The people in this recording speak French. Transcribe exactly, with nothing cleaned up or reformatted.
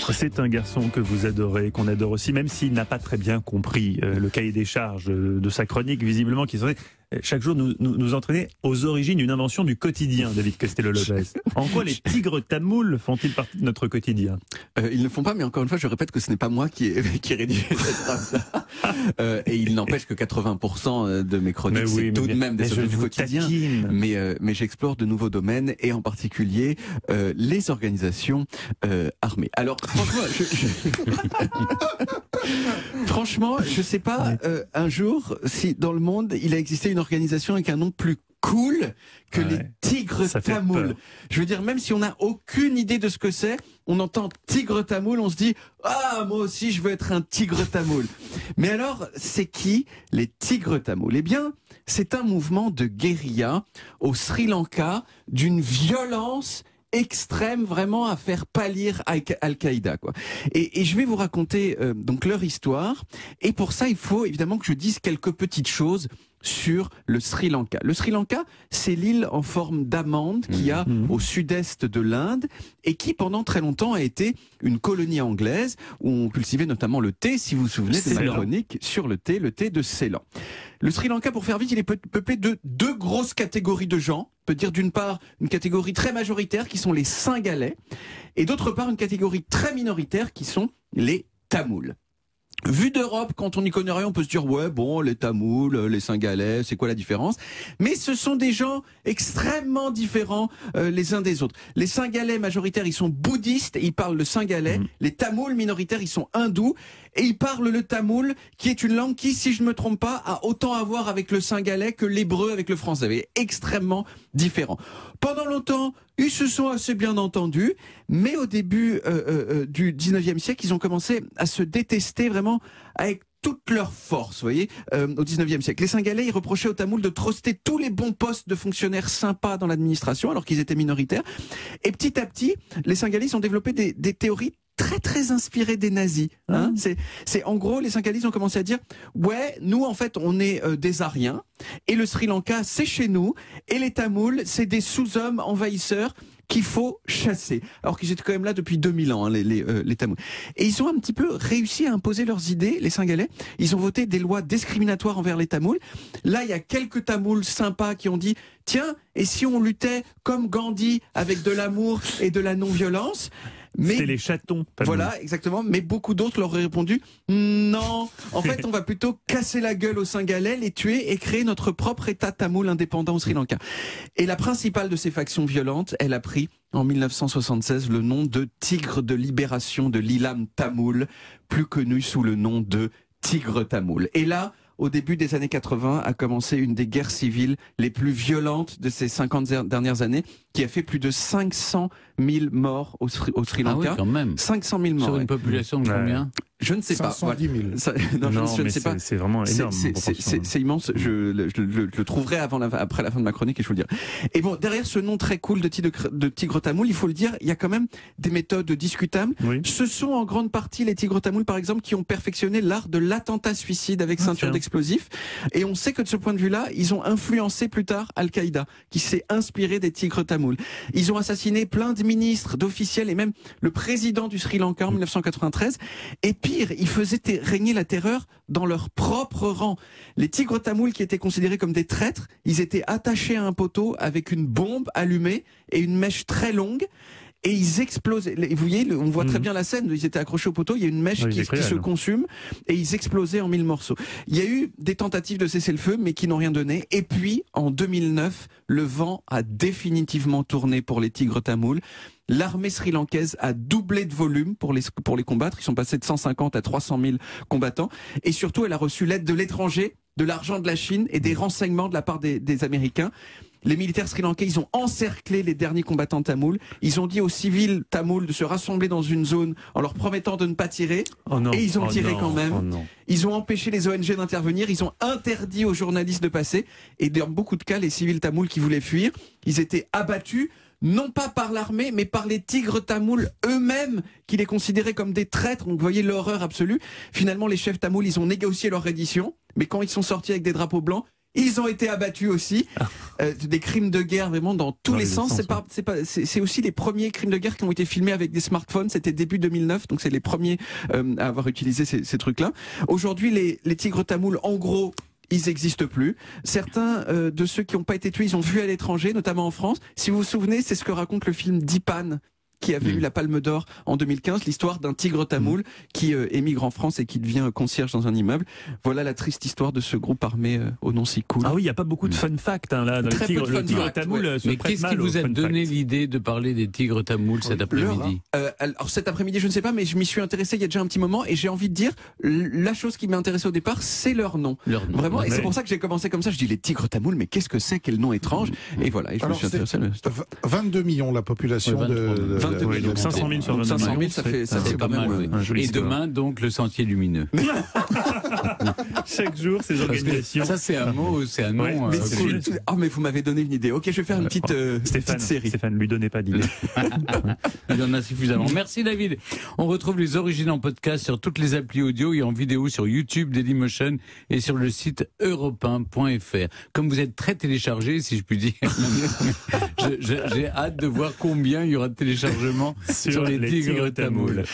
C'est un garçon que vous adorez, qu'on adore aussi, même s'il n'a pas très bien compris euh, le cahier des charges de sa chronique, visiblement, qui serait chaque jour nous, nous, nous entraîner aux origines d'une invention du quotidien, David Castello-Lopez. En quoi les tigres tamouls font-ils partie de notre quotidien? euh, Ils ne font pas, mais encore une fois, je répète que ce n'est pas moi qui ai, qui ai rédigé cette phrase-là. Euh, et il n'empêche que quatre-vingts pour cent de mes chroniques, oui, c'est tout bien, de même des objets du quotidien. Taquine. Mais, euh, mais j'explore de nouveaux domaines, et en particulier euh, les organisations euh, armées. Alors, franchement, je, je... franchement, je sais pas, euh, un jour, si dans le monde, il a existé une organisation avec un nom plus cool que ouais, les tigres tamouls. Je veux dire, même si on n'a aucune idée de ce que c'est, on entend tigre tamoul, on se dit « Ah, moi aussi je veux être un tigre tamoul ». Mais alors, c'est qui les tigres tamouls? Eh bien, c'est un mouvement de guérilla au Sri Lanka d'une violence extrême, vraiment à faire pâlir Al-Qaïda, quoi. Et, et je vais vous raconter euh, donc leur histoire. Et pour ça, il faut évidemment que je dise quelques petites choses sur le Sri Lanka. Le Sri Lanka, c'est l'île en forme d'amande qu'il y a mmh. au sud-est de l'Inde et qui, pendant très longtemps, a été une colonie anglaise où on cultivait notamment le thé, si vous vous souvenez de ma chronique sur le thé, le thé de Ceylan. Le Sri Lanka, pour faire vite, il est peuplé de deux grosses catégories de gens. On peut dire d'une part une catégorie très majoritaire qui sont les Singalais et d'autre part une catégorie très minoritaire qui sont les Tamouls. Vu d'Europe, quand on n'y connaît rien, on peut se dire ouais bon, les Tamouls, les Singalais, c'est quoi la différence? Mais ce sont des gens extrêmement différents euh, les uns des autres. Les Singalais majoritaires, ils sont bouddhistes et ils parlent le singalais. Mmh. Les Tamouls minoritaires, ils sont hindous et ils parlent le tamoul, qui est une langue qui, si je ne me trompe pas, a autant à voir avec le singalais que l'hébreu avec le français. C'est extrêmement différent. Pendant longtemps, ils se sont assez bien entendus, mais au début euh, euh, du dix-neuvième siècle, ils ont commencé à se détester vraiment avec toute leur force, vous voyez, euh, au dix-neuvième siècle. Les Singalais, ils reprochaient aux Tamouls de truster tous les bons postes de fonctionnaires sympas dans l'administration, alors qu'ils étaient minoritaires. Et petit à petit, les Singalais, ils ont développé des, des théories très très inspiré des nazis. Hein. Mmh. C'est, c'est en gros, les Singalais ont commencé à dire ouais, nous en fait on est euh, des Aryens et le Sri Lanka c'est chez nous et les Tamouls c'est des sous-hommes envahisseurs qu'il faut chasser. Alors qu'ils étaient quand même là depuis deux mille ans, hein, les, les, euh, les Tamouls. Et ils ont un petit peu réussi à imposer leurs idées, les Singalais. Ils ont voté des lois discriminatoires envers les Tamouls. Là, il y a quelques Tamouls sympas qui ont dit tiens, et si on luttait comme Gandhi avec de l'amour et de la non-violence? Mais c'était les chatons. Voilà, exactement. Mais beaucoup d'autres leur auraient répondu non. En fait, on va plutôt casser la gueule aux Singalais, les tuer et créer notre propre État tamoul indépendant au Sri Lanka. Et la principale de ces factions violentes, elle a pris en mille neuf cent soixante-seize le nom de Tigre de libération de l'Ilam tamoul, plus connu sous le nom de Tigre tamoul. Et là, au début des années quatre-vingts, a commencé une des guerres civiles les plus violentes de ces cinquante dernières années, qui a fait plus de cinq cent mille morts au Sri, au Sri Lanka. Ah oui, quand même. cinq cent mille morts. Sur une population de combien? Je ne sais pas. cinq cent dix mille. Ça, non, non, je, je ne sais pas. C'est vraiment énorme. C'est, c'est, c'est, c'est immense. Je, je, je, je le trouverai avant la, après la fin de ma chronique et je vous le dirai. Et bon, derrière ce nom très cool de tigre, de tigre tamoul, il faut le dire, il y a quand même des méthodes discutables. Oui. Ce sont en grande partie les tigres tamouls, par exemple, qui ont perfectionné l'art de l'attentat suicide avec ah, ceinture tiens. d'explosifs. Et on sait que de ce point de vue-là, ils ont influencé plus tard Al-Qaïda, qui s'est inspiré des tigres tamouls. Ils ont assassiné plein de ministres, d'officiels et même le président du Sri Lanka en mille neuf cent quatre-vingt-treize. Et pire, ils faisaient régner la terreur dans leur propre rang. Les tigres tamouls qui étaient considérés comme des traîtres, ils étaient attachés à un poteau avec une bombe allumée et une mèche très longue. Et ils explosaient. Vous voyez, on voit très bien la scène. Ils étaient accrochés au poteau. Il y a une mèche oui, qui, qui se consume et ils explosaient en mille morceaux. Il y a eu des tentatives de cesser le feu, mais qui n'ont rien donné. Et puis, en deux mille neuf, le vent a définitivement tourné pour les tigres tamouls. L'armée sri-lankaise a doublé de volume pour les, pour les combattre. Ils sont passés de cent cinquante à trois cent mille combattants. Et surtout, elle a reçu l'aide de l'étranger, de l'argent de la Chine et des renseignements de la part des, des Américains. Les militaires sri-lankais, ils ont encerclé les derniers combattants tamouls. Ils ont dit aux civils tamouls de se rassembler dans une zone en leur promettant de ne pas tirer. Oh non. Et ils ont oh tiré non. quand même. Oh non. Ils ont empêché les O N G d'intervenir. Ils ont interdit aux journalistes de passer. Et dans beaucoup de cas, les civils tamouls qui voulaient fuir, ils étaient abattus. Non pas par l'armée, mais par les tigres tamouls eux-mêmes, qui les considéraient comme des traîtres. Donc vous voyez l'horreur absolue. Finalement, les chefs tamouls, ils ont négocié leur reddition, mais quand ils sont sortis avec des drapeaux blancs, Ils ont été abattus aussi. Euh, des crimes de guerre vraiment dans tous dans les, les sens. sens C'est, pas, c'est, pas, c'est, c'est aussi les premiers crimes de guerre qui ont été filmés avec des smartphones. C'était début deux mille neuf, donc c'est les premiers euh, à avoir utilisé ces, ces trucs-là. Aujourd'hui, les, les tigres tamouls, en gros, ils n'existent plus. Certains euh, de ceux qui n'ont pas été tués, ils ont vu à l'étranger, notamment en France. Si vous vous souvenez, c'est ce que raconte le film Dipan, qui avait mmh. eu la Palme d'Or en deux mille quinze, l'histoire d'un tigre tamoul mmh. qui euh, émigre en France et qui devient concierge dans un immeuble. Voilà la triste histoire de ce groupe armé euh, au nom si cool. Ah oui, il n'y a pas beaucoup de fun facts hein, là. Dans Très les tigres, peu de le tigre fact, tamoul ouais. se Mais prête qu'est-ce mal qui vous a donné fact. l'idée de parler des tigres tamouls cet après-midi? euh, Alors cet après-midi, je ne sais pas, mais je m'y suis intéressé il y a déjà un petit moment et j'ai envie de dire, la chose qui m'a intéressé au départ, c'est leur nom. Leur nom. Vraiment, ouais. et c'est pour ça que j'ai commencé comme ça. Je dis les tigres tamouls, mais qu'est-ce que c'est? Quel nom étrange? Et voilà, et je Alors, me suis intéressé à l'histoire. vingt-deux millions la population ouais, de, de, vingt-deux ouais, donc cinq cent mille sur cinq cent mille, ça fait, ça fait pas quand même. mal. Oui. Et histoire. demain, donc, le sentier lumineux. Chaque jour, ces organisations. Ça, c'est un mot, c'est un nom. Ouais, mais, euh, cool. Oh, mais vous m'avez donné une idée. Ok, je vais faire une petite, euh, Stéphane, petite série. Stéphane, lui donnez pas d'idée. Il en a suffisamment. Merci David. On retrouve les origines en podcast sur toutes les applis audio et en vidéo sur YouTube, Dailymotion et sur le site europe un point f r. Comme vous êtes très téléchargé, si je puis dire, je, je, j'ai hâte de voir combien il y aura de téléchargements sur, sur les, les tigres, tigres tamouls.